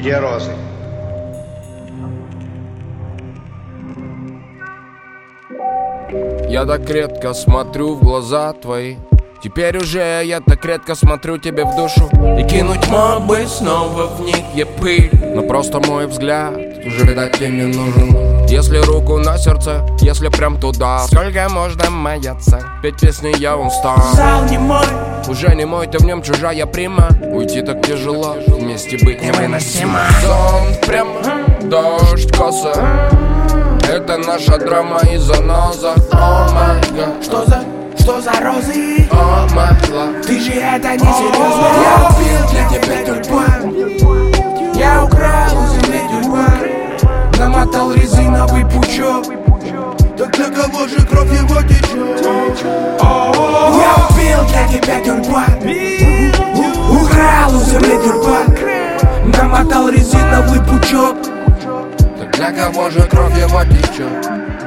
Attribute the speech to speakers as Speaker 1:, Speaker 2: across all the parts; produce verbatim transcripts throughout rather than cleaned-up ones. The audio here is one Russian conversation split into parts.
Speaker 1: Где розы?
Speaker 2: Я так редко смотрю в глаза твои. Теперь уже я так редко смотрю тебе в душу. И кинуть мог бы снова в них я пыль, но просто мой взгляд уже, видать, тебе не нужен. Если руку на сердце, если прям туда, сколько можно маяться? Петь песни я устал.
Speaker 3: Зал не мой,
Speaker 2: уже не мой, ты в нем чужая прима. Уйти так тяжело, вместе быть невыносимо. Сон прямо, дождь коса. Это наша драма и заноза. О май гад.
Speaker 3: Что за, что за розы?
Speaker 2: О май гад.
Speaker 3: Ты же это не серьезно. Я убил для тебя тюльпан. Я украл у земли тюльпан. Намотал резиновый пучок. Так для кого же кровь его течет? Я убил для тебя тюльпан. Украл у земли тюльпан. Намотал резиновый пучок.
Speaker 2: Так для кого же кровь его течет?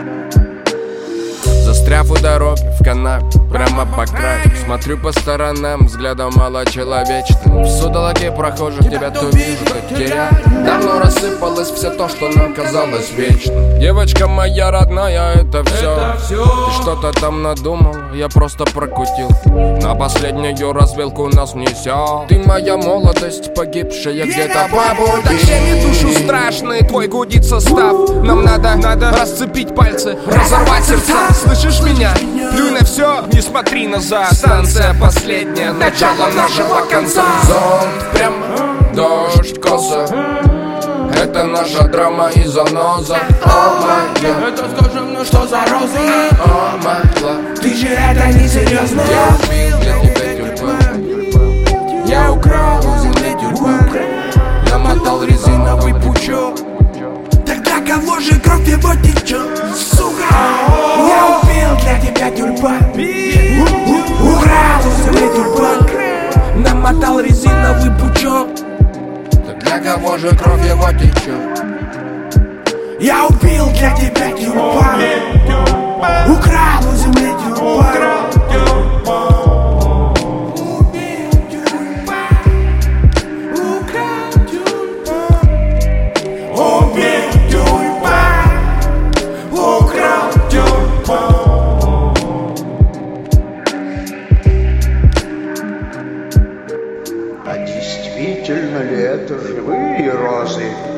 Speaker 2: Застряв у дороги в канаве, прямо по краю, смотрю по сторонам, взглядом малочеловечным. В судолоке прохожих тебя то вижу, то теряю. Давно рассыпалось все то, что нам казалось вечным. Девочка моя родная, это все. Ты что-то там надумал, я просто прокутил. На последнюю развилку нас несет. Ты моя молодость, погибшая где-то по пути.
Speaker 4: Так щемит душу страшный, твой гудит состав. Нам надо, надо расцепить пальцы, разорвать сердца. Слышишь меня? Плюй на все, не смотри назад. Станция последняя, начало нашего конца.
Speaker 2: Зонт прямо, дождь коса. Это наша драма и заноза. О май гад.
Speaker 3: Это скажи мне, что за розы?
Speaker 2: О май гад.
Speaker 3: Ты же это не серьезно.
Speaker 2: Я убил для тебя тюльпан.
Speaker 3: Я украл у земли тюльпан. Намотал резиновый пучок. Тогда кого же кровь его течет? Сука! Я убил для тебя тюльпан. Украл у земли тюльпан. Намотал резиновый пучок.
Speaker 2: Так для кого же кровь его течет?
Speaker 3: Я убил для тебя тюльпан. Украл у земли тюльпан.
Speaker 1: А действительно ли это живые розы?